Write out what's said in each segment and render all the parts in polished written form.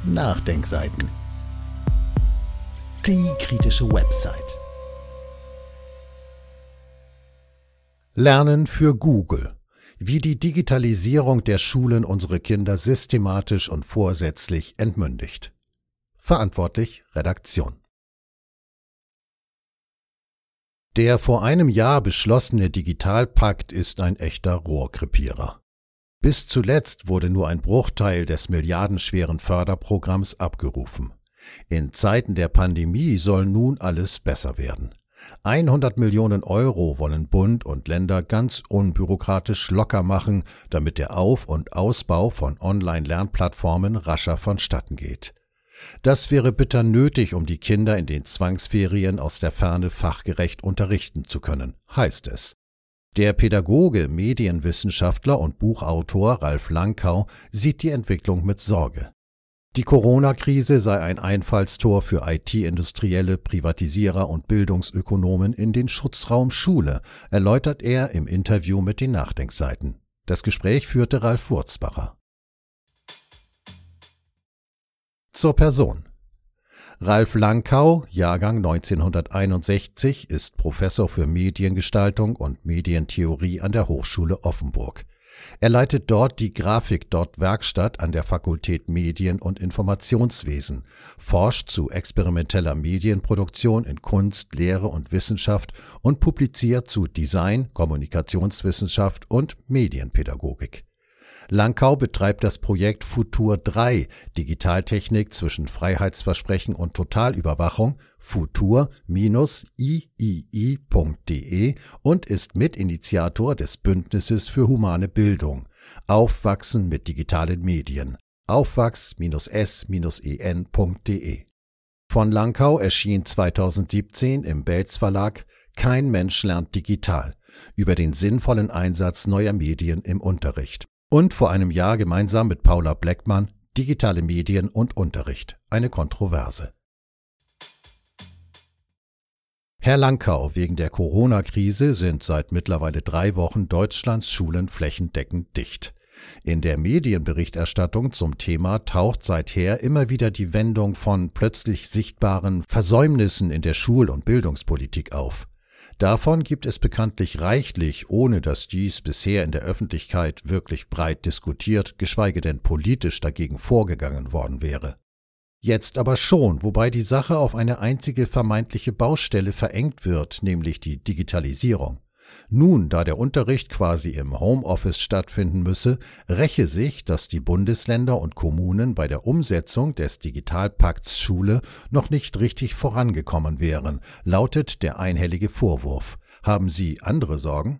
Nachdenkseiten. Die kritische Website. Lernen für Google. Wie die Digitalisierung der Schulen unsere Kinder systematisch und vorsätzlich entmündigt. Verantwortlich Redaktion. Der vor einem Jahr beschlossene Digitalpakt ist ein echter Rohrkrepierer. Bis zuletzt wurde nur ein Bruchteil des milliardenschweren Förderprogramms abgerufen. In Zeiten der Pandemie soll nun alles besser werden. 100 Millionen Euro wollen Bund und Länder ganz unbürokratisch locker machen, damit der Auf- und Ausbau von Online-Lernplattformen rascher vonstatten geht. Das wäre bitter nötig, um die Kinder in den Zwangsferien aus der Ferne fachgerecht unterrichten zu können, heißt es. Der Pädagoge, Medienwissenschaftler und Buchautor Ralf Lankau sieht die Entwicklung mit Sorge. Die Corona-Krise sei ein Einfallstor für IT-Industrielle, Privatisierer und Bildungsökonomen in den Schutzraum Schule, erläutert er im Interview mit den Nachdenkseiten. Das Gespräch führte Ralf Wurzbacher. Zur Person. Ralf Lankau, Jahrgang 1961, ist Professor für Mediengestaltung und Medientheorie an der Hochschule Offenburg. Er leitet dort die Grafik-Werkstatt an der Fakultät Medien- und Informationswesen, forscht zu experimenteller Medienproduktion in Kunst, Lehre und Wissenschaft und publiziert zu Design, Kommunikationswissenschaft und Medienpädagogik. Lankau betreibt das Projekt Futur 3, Digitaltechnik zwischen Freiheitsversprechen und Totalüberwachung, futur-iii.de und ist Mitinitiator des Bündnisses für humane Bildung, Aufwachsen mit digitalen Medien, aufwachs-s-en.de. Von Lankau erschien 2017 im Belz Verlag Kein Mensch lernt digital, über den sinnvollen Einsatz neuer Medien im Unterricht. Und vor einem Jahr gemeinsam mit Paula Bleckmann Digitale Medien und Unterricht, eine Kontroverse. Herr Lankau, wegen der Corona-Krise sind seit mittlerweile 3 Wochen Deutschlands Schulen flächendeckend dicht. In der Medienberichterstattung zum Thema taucht seither immer wieder die Wendung von plötzlich sichtbaren Versäumnissen in der Schul- und Bildungspolitik auf. Davon gibt es bekanntlich reichlich, ohne dass dies bisher in der Öffentlichkeit wirklich breit diskutiert, geschweige denn politisch dagegen vorgegangen worden wäre. Jetzt aber schon, wobei die Sache auf eine einzige vermeintliche Baustelle verengt wird, nämlich die Digitalisierung. Nun, da der Unterricht quasi im Homeoffice stattfinden müsse, räche sich, dass die Bundesländer und Kommunen bei der Umsetzung des Digitalpakts Schule noch nicht richtig vorangekommen wären, lautet der einhellige Vorwurf. Haben Sie andere Sorgen?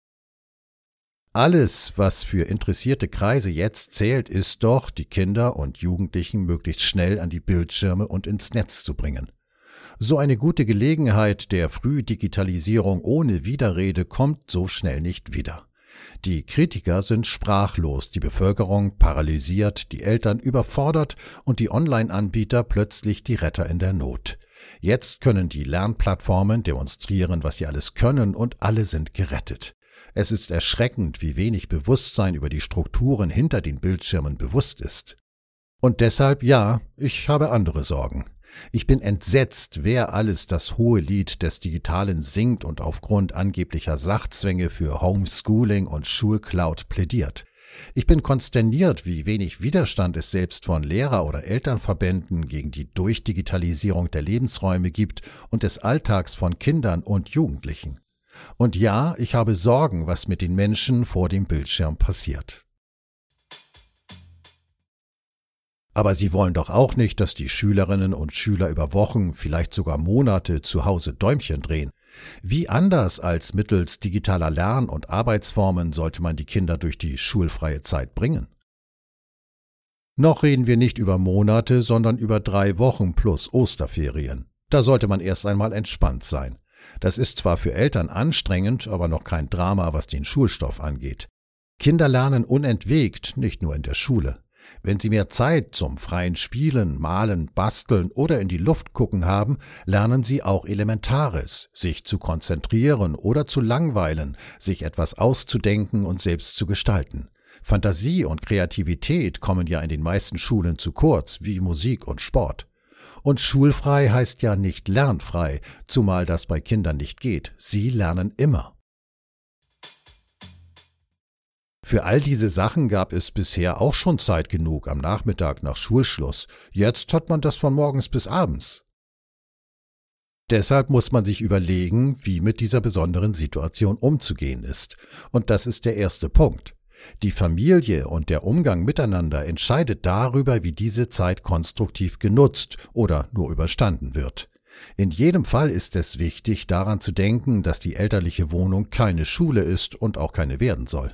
Alles, was für interessierte Kreise jetzt zählt, ist doch, die Kinder und Jugendlichen möglichst schnell an die Bildschirme und ins Netz zu bringen. So eine gute Gelegenheit der Frühdigitalisierung ohne Widerrede kommt so schnell nicht wieder. Die Kritiker sind sprachlos, die Bevölkerung paralysiert, die Eltern überfordert und die Online-Anbieter plötzlich die Retter in der Not. Jetzt können die Lernplattformen demonstrieren, was sie alles können, und alle sind gerettet. Es ist erschreckend, wie wenig Bewusstsein über die Strukturen hinter den Bildschirmen bewusst ist. Und deshalb, ja, ich habe andere Sorgen. Ich bin entsetzt, wer alles das hohe Lied des Digitalen singt und aufgrund angeblicher Sachzwänge für Homeschooling und Schulcloud plädiert. Ich bin konsterniert, wie wenig Widerstand es selbst von Lehrer- oder Elternverbänden gegen die Durchdigitalisierung der Lebensräume gibt und des Alltags von Kindern und Jugendlichen. Und ja, ich habe Sorgen, was mit den Menschen vor dem Bildschirm passiert. Aber Sie wollen doch auch nicht, dass die Schülerinnen und Schüler über Wochen, vielleicht sogar Monate zu Hause Däumchen drehen. Wie anders als mittels digitaler Lern- und Arbeitsformen sollte man die Kinder durch die schulfreie Zeit bringen? Noch reden wir nicht über Monate, sondern über 3 Wochen plus Osterferien. Da sollte man erst einmal entspannt sein. Das ist zwar für Eltern anstrengend, aber noch kein Drama, was den Schulstoff angeht. Kinder lernen unentwegt, nicht nur in der Schule. Wenn sie mehr Zeit zum freien Spielen, Malen, Basteln oder in die Luft gucken haben, lernen sie auch Elementares, sich zu konzentrieren oder zu langweilen, sich etwas auszudenken und selbst zu gestalten. Fantasie und Kreativität kommen ja in den meisten Schulen zu kurz, wie Musik und Sport. Und schulfrei heißt ja nicht lernfrei, zumal das bei Kindern nicht geht. Sie lernen immer. Für all diese Sachen gab es bisher auch schon Zeit genug am Nachmittag nach Schulschluss. Jetzt hat man das von morgens bis abends. Deshalb muss man sich überlegen, wie mit dieser besonderen Situation umzugehen ist. Und das ist der erste Punkt. Die Familie und der Umgang miteinander entscheidet darüber, wie diese Zeit konstruktiv genutzt oder nur überstanden wird. In jedem Fall ist es wichtig, daran zu denken, dass die elterliche Wohnung keine Schule ist und auch keine werden soll.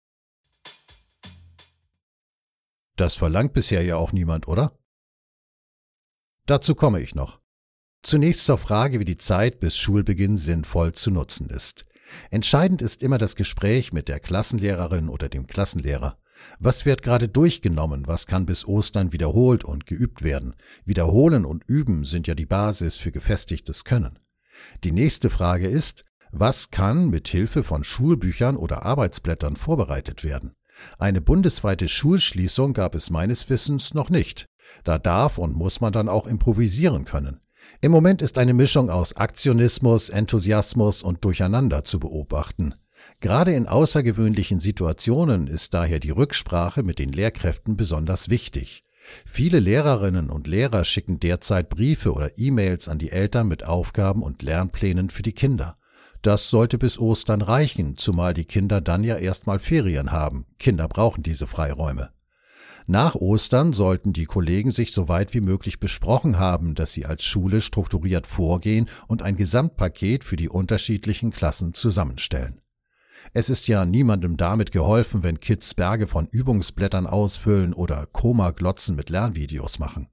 Das verlangt bisher ja auch niemand, oder? Dazu komme ich noch. Zunächst zur Frage, wie die Zeit bis Schulbeginn sinnvoll zu nutzen ist. Entscheidend ist immer das Gespräch mit der Klassenlehrerin oder dem Klassenlehrer. Was wird gerade durchgenommen, was kann bis Ostern wiederholt und geübt werden? Wiederholen und üben sind ja die Basis für gefestigtes Können. Die nächste Frage ist, was kann mit Hilfe von Schulbüchern oder Arbeitsblättern vorbereitet werden? Eine bundesweite Schulschließung gab es meines Wissens noch nicht. Da darf und muss man dann auch improvisieren können. Im Moment ist eine Mischung aus Aktionismus, Enthusiasmus und Durcheinander zu beobachten. Gerade in außergewöhnlichen Situationen ist daher die Rücksprache mit den Lehrkräften besonders wichtig. Viele Lehrerinnen und Lehrer schicken derzeit Briefe oder E-Mails an die Eltern mit Aufgaben und Lernplänen für die Kinder. Das sollte bis Ostern reichen, zumal die Kinder dann ja erstmal Ferien haben. Kinder brauchen diese Freiräume. Nach Ostern sollten die Kollegen sich so weit wie möglich besprochen haben, dass sie als Schule strukturiert vorgehen und ein Gesamtpaket für die unterschiedlichen Klassen zusammenstellen. Es ist ja niemandem damit geholfen, wenn Kids Berge von Übungsblättern ausfüllen oder Koma-Glotzen mit Lernvideos machen.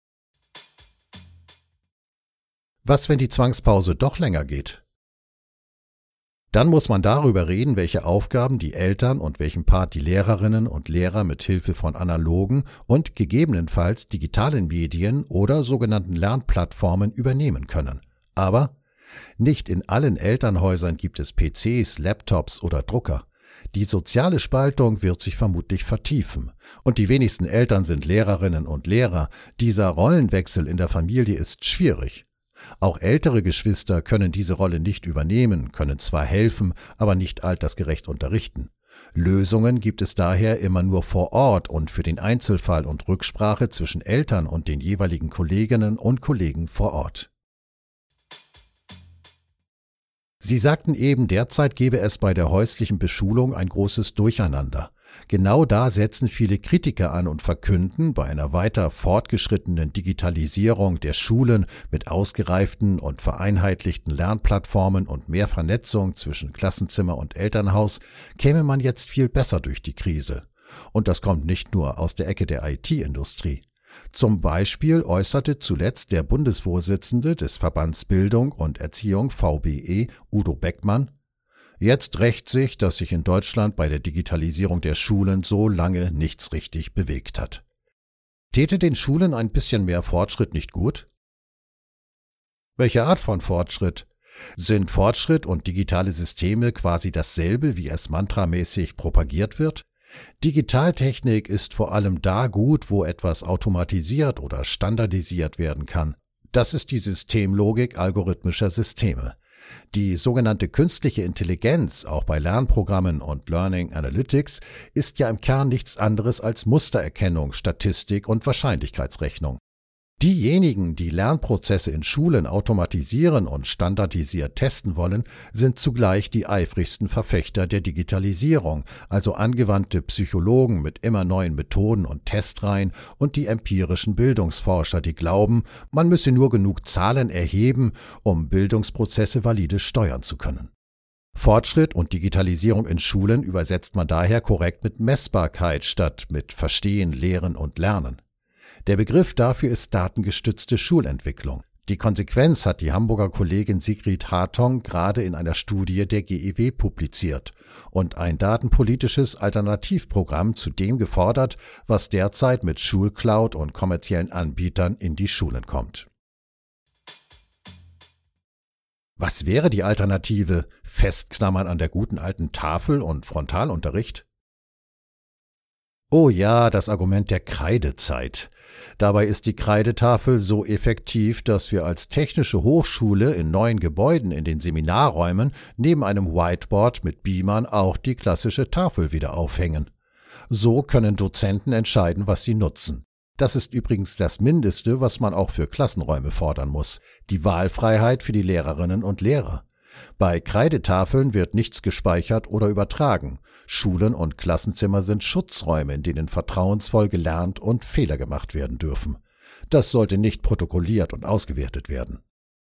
Was, wenn die Zwangspause doch länger geht? Dann muss man darüber reden, welche Aufgaben die Eltern und welchen Part die Lehrerinnen und Lehrer mit Hilfe von analogen und gegebenenfalls digitalen Medien oder sogenannten Lernplattformen übernehmen können. Aber nicht in allen Elternhäusern gibt es PCs, Laptops oder Drucker. Die soziale Spaltung wird sich vermutlich vertiefen. Und die wenigsten Eltern sind Lehrerinnen und Lehrer. Dieser Rollenwechsel in der Familie ist schwierig. Auch ältere Geschwister können diese Rolle nicht übernehmen, können zwar helfen, aber nicht altersgerecht unterrichten. Lösungen gibt es daher immer nur vor Ort und für den Einzelfall und Rücksprache zwischen Eltern und den jeweiligen Kolleginnen und Kollegen vor Ort. Sie sagten eben, derzeit gebe es bei der häuslichen Beschulung ein großes Durcheinander. Genau da setzen viele Kritiker an und verkünden, bei einer weiter fortgeschrittenen Digitalisierung der Schulen mit ausgereiften und vereinheitlichten Lernplattformen und mehr Vernetzung zwischen Klassenzimmer und Elternhaus käme man jetzt viel besser durch die Krise. Und das kommt nicht nur aus der Ecke der IT-Industrie. Zum Beispiel äußerte zuletzt der Bundesvorsitzende des Verbands Bildung und Erziehung VBE, Udo Beckmann: Jetzt rächt sich, dass sich in Deutschland bei der Digitalisierung der Schulen so lange nichts richtig bewegt hat. Täte den Schulen ein bisschen mehr Fortschritt nicht gut? Welche Art von Fortschritt? Sind Fortschritt und digitale Systeme quasi dasselbe, wie es mantramäßig propagiert wird? Digitaltechnik ist vor allem da gut, wo etwas automatisiert oder standardisiert werden kann. Das ist die Systemlogik algorithmischer Systeme. Die sogenannte künstliche Intelligenz, auch bei Lernprogrammen und Learning Analytics, ist ja im Kern nichts anderes als Mustererkennung, Statistik und Wahrscheinlichkeitsrechnung. Diejenigen, die Lernprozesse in Schulen automatisieren und standardisiert testen wollen, sind zugleich die eifrigsten Verfechter der Digitalisierung, also angewandte Psychologen mit immer neuen Methoden und Testreihen und die empirischen Bildungsforscher, die glauben, man müsse nur genug Zahlen erheben, um Bildungsprozesse valide steuern zu können. Fortschritt und Digitalisierung in Schulen übersetzt man daher korrekt mit Messbarkeit statt mit Verstehen, Lehren und Lernen. Der Begriff dafür ist datengestützte Schulentwicklung. Die Konsequenz hat die Hamburger Kollegin Sigrid Hartong gerade in einer Studie der GEW publiziert und ein datenpolitisches Alternativprogramm zu dem gefordert, was derzeit mit Schulcloud und kommerziellen Anbietern in die Schulen kommt. Was wäre die Alternative? Festklammern an der guten alten Tafel und Frontalunterricht? Oh ja, das Argument der Kreidezeit. Dabei ist die Kreidetafel so effektiv, dass wir als technische Hochschule in neuen Gebäuden in den Seminarräumen neben einem Whiteboard mit Beamern auch die klassische Tafel wieder aufhängen. So können Dozenten entscheiden, was sie nutzen. Das ist übrigens das Mindeste, was man auch für Klassenräume fordern muss: die Wahlfreiheit für die Lehrerinnen und Lehrer. Bei Kreidetafeln wird nichts gespeichert oder übertragen. Schulen und Klassenzimmer sind Schutzräume, in denen vertrauensvoll gelernt und Fehler gemacht werden dürfen. Das sollte nicht protokolliert und ausgewertet werden.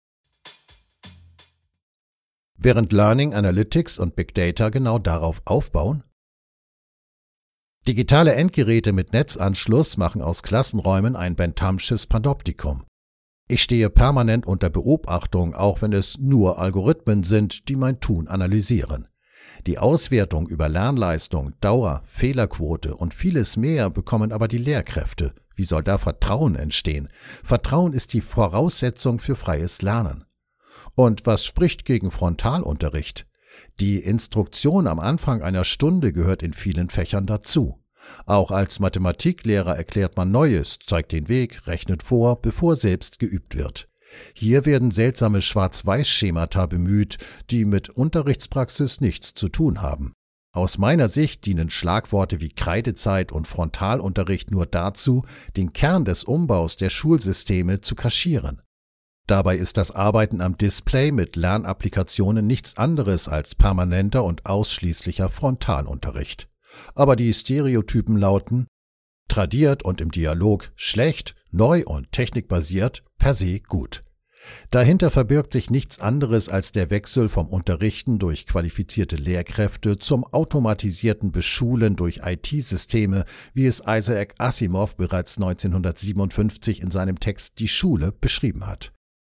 Während Learning Analytics und Big Data genau darauf aufbauen? Digitale Endgeräte mit Netzanschluss machen aus Klassenräumen ein Benthamsches Panoptikum. Ich stehe permanent unter Beobachtung, auch wenn es nur Algorithmen sind, die mein Tun analysieren. Die Auswertung über Lernleistung, Dauer, Fehlerquote und vieles mehr bekommen aber die Lehrkräfte. Wie soll da Vertrauen entstehen? Vertrauen ist die Voraussetzung für freies Lernen. Und was spricht gegen Frontalunterricht? Die Instruktion am Anfang einer Stunde gehört in vielen Fächern dazu. Auch als Mathematiklehrer erklärt man Neues, zeigt den Weg, rechnet vor, bevor selbst geübt wird. Hier werden seltsame Schwarz-Weiß-Schemata bemüht, die mit Unterrichtspraxis nichts zu tun haben. Aus meiner Sicht dienen Schlagworte wie Kreidezeit und Frontalunterricht nur dazu, den Kern des Umbaus der Schulsysteme zu kaschieren. Dabei ist das Arbeiten am Display mit Lernapplikationen nichts anderes als permanenter und ausschließlicher Frontalunterricht. Aber die Stereotypen lauten: tradiert und im Dialog schlecht, neu und technikbasiert per se gut. Dahinter verbirgt sich nichts anderes als der Wechsel vom Unterrichten durch qualifizierte Lehrkräfte zum automatisierten Beschulen durch IT-Systeme, wie es Isaac Asimov bereits 1957 in seinem Text Die Schule beschrieben hat.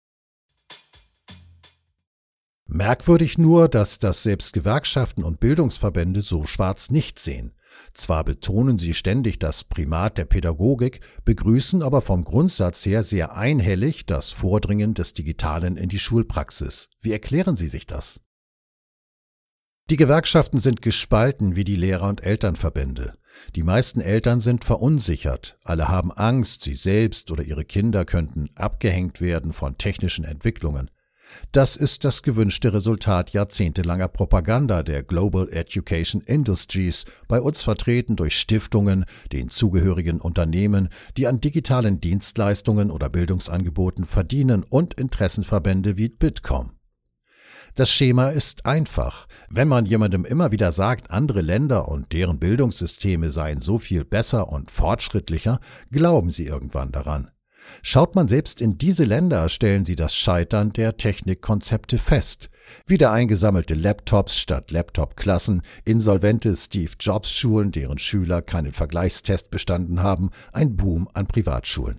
Merkwürdig nur, dass das selbst Gewerkschaften und Bildungsverbände so schwarz nicht sehen. Zwar betonen sie ständig das Primat der Pädagogik, begrüßen aber vom Grundsatz her sehr einhellig das Vordringen des Digitalen in die Schulpraxis. Wie erklären Sie sich das? Die Gewerkschaften sind gespalten wie die Lehrer- und Elternverbände. Die meisten Eltern sind verunsichert. Alle haben Angst, sie selbst oder ihre Kinder könnten abgehängt werden von technischen Entwicklungen. Das ist das gewünschte Resultat jahrzehntelanger Propaganda der Global Education Industries, bei uns vertreten durch Stiftungen, den zugehörigen Unternehmen, die an digitalen Dienstleistungen oder Bildungsangeboten verdienen, und Interessenverbände wie Bitkom. Das Schema ist einfach. Wenn man jemandem immer wieder sagt, andere Länder und deren Bildungssysteme seien so viel besser und fortschrittlicher, glauben sie irgendwann daran. Schaut man selbst in diese Länder, stellen sie das Scheitern der Technikkonzepte fest. Wieder eingesammelte Laptops statt Laptop-Klassen, insolvente Steve-Jobs-Schulen, deren Schüler keinen Vergleichstest bestanden haben, ein Boom an Privatschulen.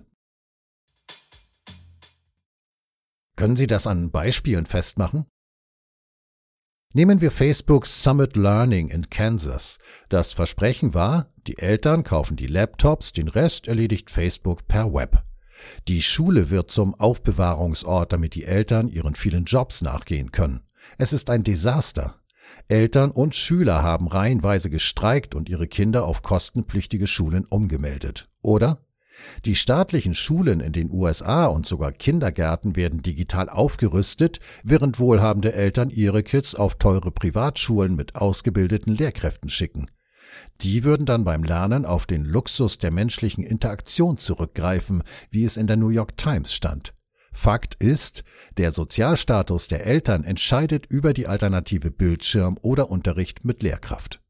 Können Sie das an Beispielen festmachen? Nehmen wir Facebooks Summit Learning in Kansas. Das Versprechen war, die Eltern kaufen die Laptops, den Rest erledigt Facebook per Web. Die Schule wird zum Aufbewahrungsort, damit die Eltern ihren vielen Jobs nachgehen können. Es ist ein Desaster. Eltern und Schüler haben reihenweise gestreikt und ihre Kinder auf kostenpflichtige Schulen umgemeldet. Oder? Die staatlichen Schulen in den USA und sogar Kindergärten werden digital aufgerüstet, während wohlhabende Eltern ihre Kids auf teure Privatschulen mit ausgebildeten Lehrkräften schicken. Die würden dann beim Lernen auf den Luxus der menschlichen Interaktion zurückgreifen, wie es in der New York Times stand. Fakt ist, der Sozialstatus der Eltern entscheidet über die Alternative Bildschirm oder Unterricht mit Lehrkraft.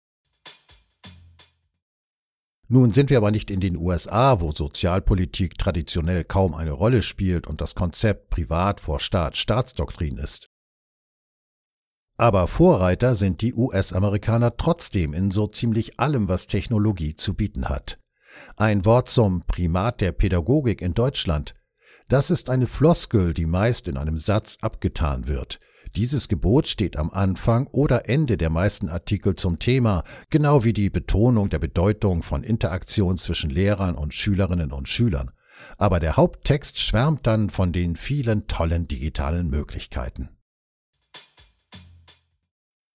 Nun sind wir aber nicht in den USA, wo Sozialpolitik traditionell kaum eine Rolle spielt und das Konzept Privat vor Staat Staatsdoktrin ist. Aber Vorreiter sind die US-Amerikaner trotzdem in so ziemlich allem, was Technologie zu bieten hat. Ein Wort zum Primat der Pädagogik in Deutschland. Das ist eine Floskel, die meist in einem Satz abgetan wird. Dieses Gebot steht am Anfang oder Ende der meisten Artikel zum Thema, genau wie die Betonung der Bedeutung von Interaktion zwischen Lehrern und Schülerinnen und Schülern. Aber der Haupttext schwärmt dann von den vielen tollen digitalen Möglichkeiten.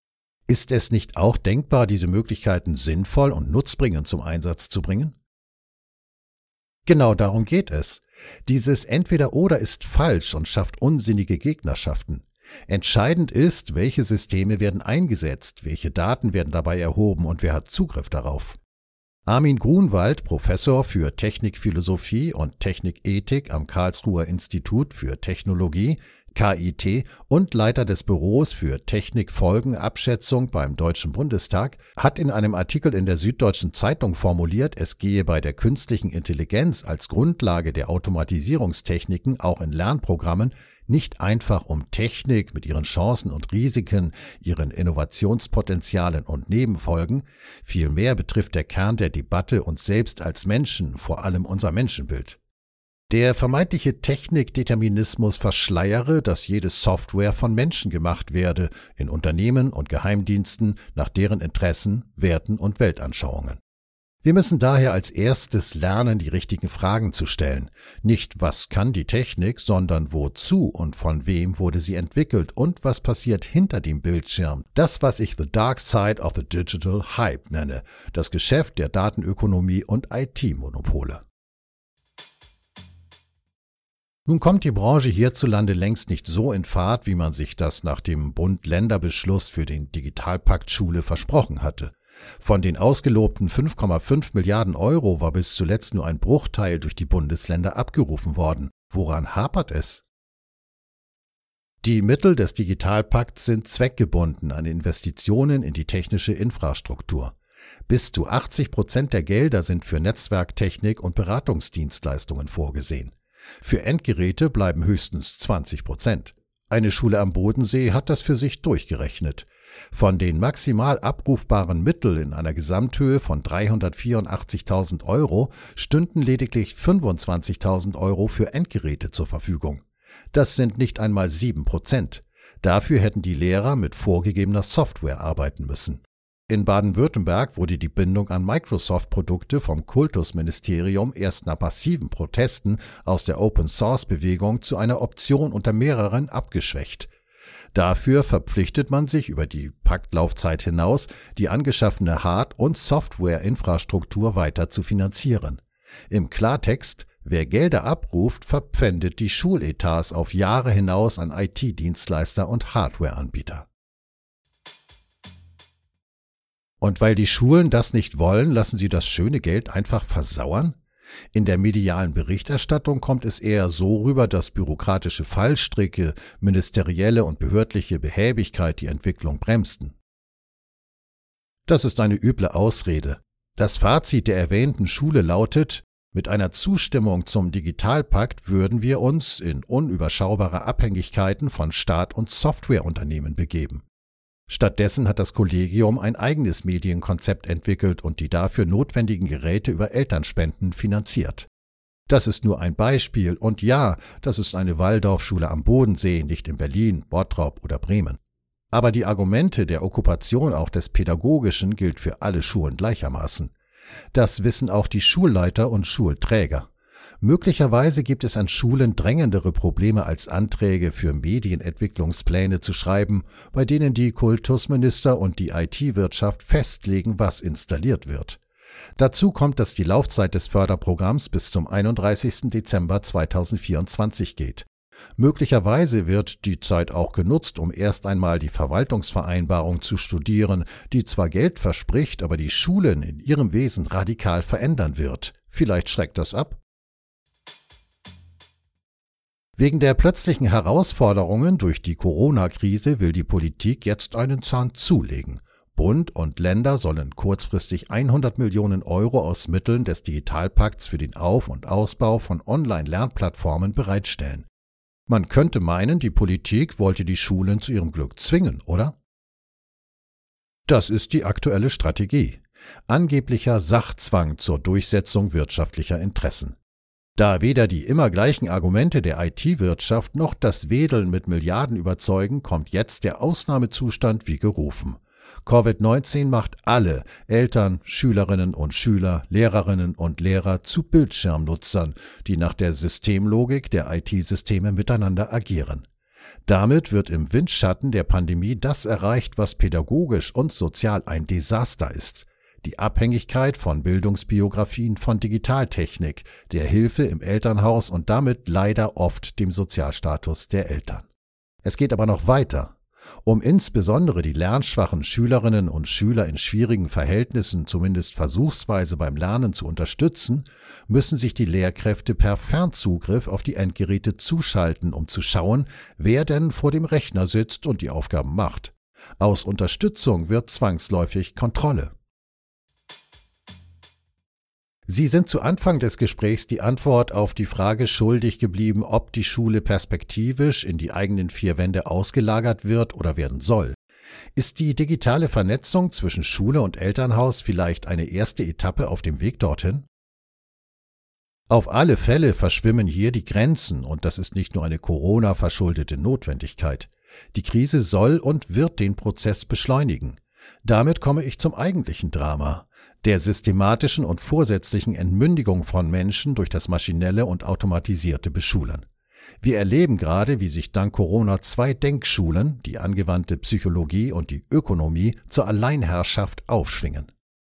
Ist es nicht auch denkbar, diese Möglichkeiten sinnvoll und nutzbringend zum Einsatz zu bringen? Genau darum geht es. Dieses Entweder-Oder ist falsch und schafft unsinnige Gegnerschaften. Entscheidend ist, welche Systeme werden eingesetzt, welche Daten werden dabei erhoben und wer hat Zugriff darauf. Armin Grunwald, Professor für Technikphilosophie und Technikethik am Karlsruher Institut für Technologie, KIT, und Leiter des Büros für Technikfolgenabschätzung beim Deutschen Bundestag, hat in einem Artikel in der Süddeutschen Zeitung formuliert, es gehe bei der künstlichen Intelligenz als Grundlage der Automatisierungstechniken auch in Lernprogrammen nicht einfach um Technik mit ihren Chancen und Risiken, ihren Innovationspotenzialen und Nebenfolgen, vielmehr betrifft der Kern der Debatte uns selbst als Menschen, vor allem unser Menschenbild. Der vermeintliche Technikdeterminismus verschleiere, dass jede Software von Menschen gemacht werde, in Unternehmen und Geheimdiensten nach deren Interessen, Werten und Weltanschauungen. Wir müssen daher als erstes lernen, die richtigen Fragen zu stellen. Nicht, was kann die Technik, sondern wozu und von wem wurde sie entwickelt und was passiert hinter dem Bildschirm. Das, was ich The Dark Side of the Digital Hype nenne, das Geschäft der Datenökonomie und IT-Monopole. Nun kommt die Branche hierzulande längst nicht so in Fahrt, wie man sich das nach dem Bund-Länder-Beschluss für den Digitalpakt Schule versprochen hatte. Von den ausgelobten 5,5 Milliarden Euro war bis zuletzt nur ein Bruchteil durch die Bundesländer abgerufen worden. Woran hapert es? Die Mittel des Digitalpakts sind zweckgebunden an Investitionen in die technische Infrastruktur. Bis zu 80% der Gelder sind für Netzwerktechnik und Beratungsdienstleistungen vorgesehen. Für Endgeräte bleiben höchstens 20%. Eine Schule am Bodensee hat das für sich durchgerechnet. Von den maximal abrufbaren Mitteln in einer Gesamthöhe von 384.000 Euro stünden lediglich 25.000 Euro für Endgeräte zur Verfügung. Das sind nicht einmal 7%. Dafür hätten die Lehrer mit vorgegebener Software arbeiten müssen. In Baden-Württemberg wurde die Bindung an Microsoft-Produkte vom Kultusministerium erst nach massiven Protesten aus der Open-Source-Bewegung zu einer Option unter mehreren abgeschwächt. Dafür verpflichtet man sich über die Paktlaufzeit hinaus, die angeschaffene Hard- und Software-Infrastruktur weiter zu finanzieren. Im Klartext: Wer Gelder abruft, verpfändet die Schuletats auf Jahre hinaus an IT-Dienstleister und Hardware-Anbieter. Und weil die Schulen das nicht wollen, lassen sie das schöne Geld einfach versauern? In der medialen Berichterstattung kommt es eher so rüber, dass bürokratische Fallstricke, ministerielle und behördliche Behäbigkeit die Entwicklung bremsten. Das ist eine üble Ausrede. Das Fazit der erwähnten Schule lautet: Mit einer Zustimmung zum Digitalpakt würden wir uns in unüberschaubare Abhängigkeiten von Staat und Softwareunternehmen begeben. Stattdessen hat das Kollegium ein eigenes Medienkonzept entwickelt und die dafür notwendigen Geräte über Elternspenden finanziert. Das ist nur ein Beispiel und ja, das ist eine Waldorfschule am Bodensee, nicht in Berlin, Bottrop oder Bremen. Aber die Argumente der Okkupation auch des Pädagogischen gilt für alle Schulen gleichermaßen. Das wissen auch die Schulleiter und Schulträger. Möglicherweise gibt es an Schulen drängendere Probleme als Anträge für Medienentwicklungspläne zu schreiben, bei denen die Kultusminister und die IT-Wirtschaft festlegen, was installiert wird. Dazu kommt, dass die Laufzeit des Förderprogramms bis zum 31. Dezember 2024 geht. Möglicherweise wird die Zeit auch genutzt, um erst einmal die Verwaltungsvereinbarung zu studieren, die zwar Geld verspricht, aber die Schulen in ihrem Wesen radikal verändern wird. Vielleicht schreckt das ab? Wegen der plötzlichen Herausforderungen durch die Corona-Krise will die Politik jetzt einen Zahn zulegen. Bund und Länder sollen kurzfristig 100 Millionen Euro aus Mitteln des Digitalpakts für den Auf- und Ausbau von Online-Lernplattformen bereitstellen. Man könnte meinen, die Politik wollte die Schulen zu ihrem Glück zwingen, oder? Das ist die aktuelle Strategie. Angeblicher Sachzwang zur Durchsetzung wirtschaftlicher Interessen. Da weder die immer gleichen Argumente der IT-Wirtschaft noch das Wedeln mit Milliarden überzeugen, kommt jetzt der Ausnahmezustand wie gerufen. Covid-19 macht alle Eltern, Schülerinnen und Schüler, Lehrerinnen und Lehrer zu Bildschirmnutzern, die nach der Systemlogik der IT-Systeme miteinander agieren. Damit wird im Windschatten der Pandemie das erreicht, was pädagogisch und sozial ein Desaster ist: die Abhängigkeit von Bildungsbiografien von Digitaltechnik, der Hilfe im Elternhaus und damit leider oft dem Sozialstatus der Eltern. Es geht aber noch weiter. Um insbesondere die lernschwachen Schülerinnen und Schüler in schwierigen Verhältnissen zumindest versuchsweise beim Lernen zu unterstützen, müssen sich die Lehrkräfte per Fernzugriff auf die Endgeräte zuschalten, um zu schauen, wer denn vor dem Rechner sitzt und die Aufgaben macht. Aus Unterstützung wird zwangsläufig Kontrolle. Sie sind zu Anfang des Gesprächs die Antwort auf die Frage schuldig geblieben, ob die Schule perspektivisch in die eigenen vier Wände ausgelagert wird oder werden soll. Ist die digitale Vernetzung zwischen Schule und Elternhaus vielleicht eine erste Etappe auf dem Weg dorthin? Auf alle Fälle verschwimmen hier die Grenzen, und das ist nicht nur eine Corona-verschuldete Notwendigkeit. Die Krise soll und wird den Prozess beschleunigen. Damit komme ich zum eigentlichen Drama: der systematischen und vorsätzlichen Entmündigung von Menschen durch das maschinelle und automatisierte Beschulen. Wir erleben gerade, wie sich dank Corona zwei Denkschulen, die angewandte Psychologie und die Ökonomie, zur Alleinherrschaft aufschwingen.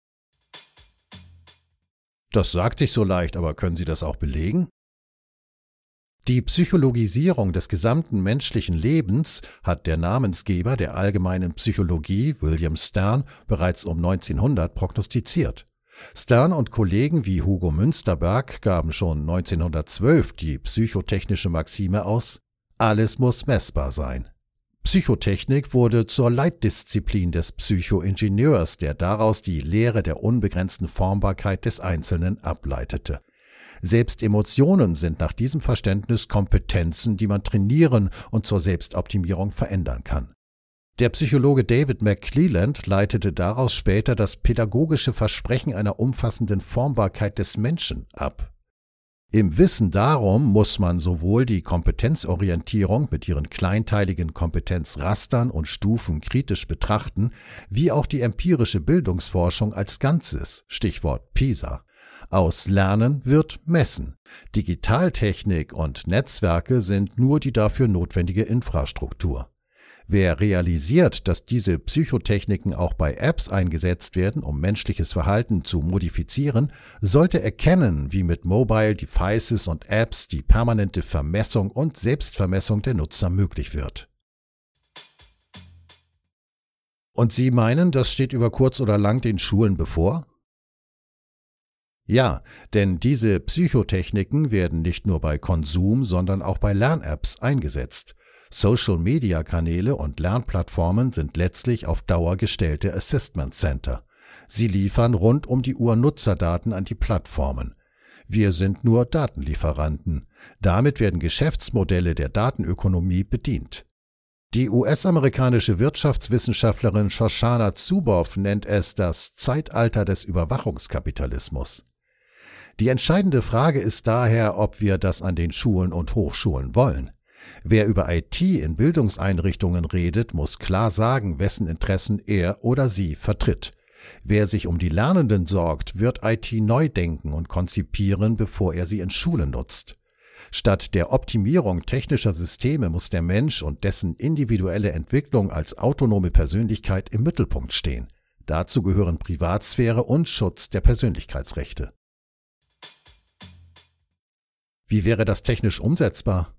Das sagt sich so leicht, aber können Sie das auch belegen? Die Psychologisierung des gesamten menschlichen Lebens hat der Namensgeber der allgemeinen Psychologie, William Stern, bereits um 1900 prognostiziert. Stern und Kollegen wie Hugo Münsterberg gaben schon 1912 die psychotechnische Maxime aus: Alles muss messbar sein. Psychotechnik wurde zur Leitdisziplin des Psychoingenieurs, der daraus die Lehre der unbegrenzten Formbarkeit des Einzelnen ableitete. Selbst Emotionen sind nach diesem Verständnis Kompetenzen, die man trainieren und zur Selbstoptimierung verändern kann. Der Psychologe David McClelland leitete daraus später das pädagogische Versprechen einer umfassenden Formbarkeit des Menschen ab. Im Wissen darum muss man sowohl die Kompetenzorientierung mit ihren kleinteiligen Kompetenzrastern und Stufen kritisch betrachten, wie auch die empirische Bildungsforschung als Ganzes, Stichwort PISA. Aus Lernen wird Messen. Digitaltechnik und Netzwerke sind nur die dafür notwendige Infrastruktur. Wer realisiert, dass diese Psychotechniken auch bei Apps eingesetzt werden, um menschliches Verhalten zu modifizieren, sollte erkennen, wie mit Mobile Devices und Apps die permanente Vermessung und Selbstvermessung der Nutzer möglich wird. Und Sie meinen, das steht über kurz oder lang den Schulen bevor? Ja, denn diese Psychotechniken werden nicht nur bei Konsum, sondern auch bei Lern-Apps eingesetzt. Social-Media-Kanäle und Lernplattformen sind letztlich auf Dauer gestellte Assessment Center. Sie liefern rund um die Uhr Nutzerdaten an die Plattformen. Wir sind nur Datenlieferanten. Damit werden Geschäftsmodelle der Datenökonomie bedient. Die US-amerikanische Wirtschaftswissenschaftlerin Shoshana Zuboff nennt es das Zeitalter des Überwachungskapitalismus. Die entscheidende Frage ist daher, ob wir das an den Schulen und Hochschulen wollen. Wer über IT in Bildungseinrichtungen redet, muss klar sagen, wessen Interessen er oder sie vertritt. Wer sich um die Lernenden sorgt, wird IT neu denken und konzipieren, bevor er sie in Schulen nutzt. Statt der Optimierung technischer Systeme muss der Mensch und dessen individuelle Entwicklung als autonome Persönlichkeit im Mittelpunkt stehen. Dazu gehören Privatsphäre und Schutz der Persönlichkeitsrechte. Wie wäre das technisch umsetzbar?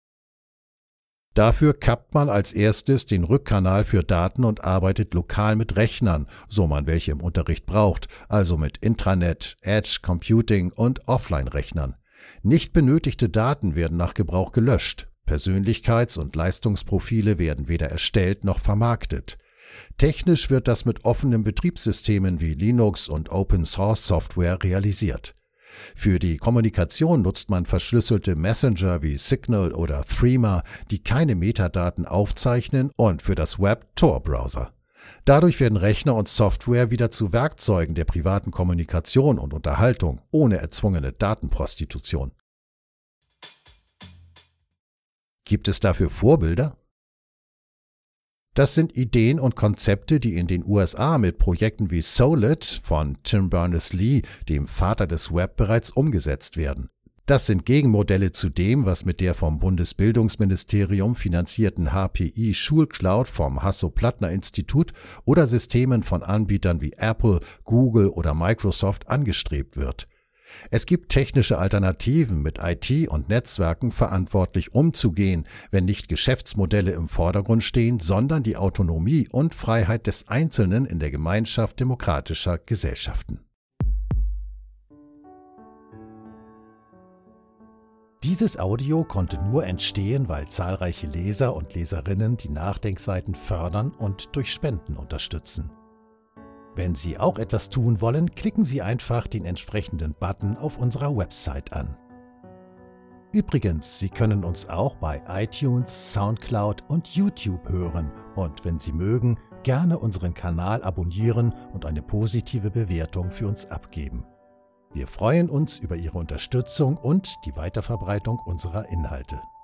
Dafür kappt man als erstes den Rückkanal für Daten und arbeitet lokal mit Rechnern, so man welche im Unterricht braucht, also mit Intranet, Edge Computing und Offline-Rechnern. Nicht benötigte Daten werden nach Gebrauch gelöscht. Persönlichkeits- und Leistungsprofile werden weder erstellt noch vermarktet. Technisch wird das mit offenen Betriebssystemen wie Linux und Open-Source-Software realisiert. Für die Kommunikation nutzt man verschlüsselte Messenger wie Signal oder Threema, die keine Metadaten aufzeichnen, und für das Web Tor-Browser. Dadurch werden Rechner und Software wieder zu Werkzeugen der privaten Kommunikation und Unterhaltung, ohne erzwungene Datenprostitution. Gibt es dafür Vorbilder? Das sind Ideen und Konzepte, die in den USA mit Projekten wie Solid von Tim Berners-Lee, dem Vater des Web, bereits umgesetzt werden. Das sind Gegenmodelle zu dem, was mit der vom Bundesbildungsministerium finanzierten HPI Schulcloud vom Hasso-Plattner-Institut oder Systemen von Anbietern wie Apple, Google oder Microsoft angestrebt wird. Es gibt technische Alternativen, mit IT und Netzwerken verantwortlich umzugehen, wenn nicht Geschäftsmodelle im Vordergrund stehen, sondern die Autonomie und Freiheit des Einzelnen in der Gemeinschaft demokratischer Gesellschaften. Dieses Audio konnte nur entstehen, weil zahlreiche Leser und Leserinnen die Nachdenkseiten fördern und durch Spenden unterstützen. Wenn Sie auch etwas tun wollen, klicken Sie einfach den entsprechenden Button auf unserer Website an. Übrigens, Sie können uns auch bei iTunes, SoundCloud und YouTube hören und wenn Sie mögen, gerne unseren Kanal abonnieren und eine positive Bewertung für uns abgeben. Wir freuen uns über Ihre Unterstützung und die Weiterverbreitung unserer Inhalte.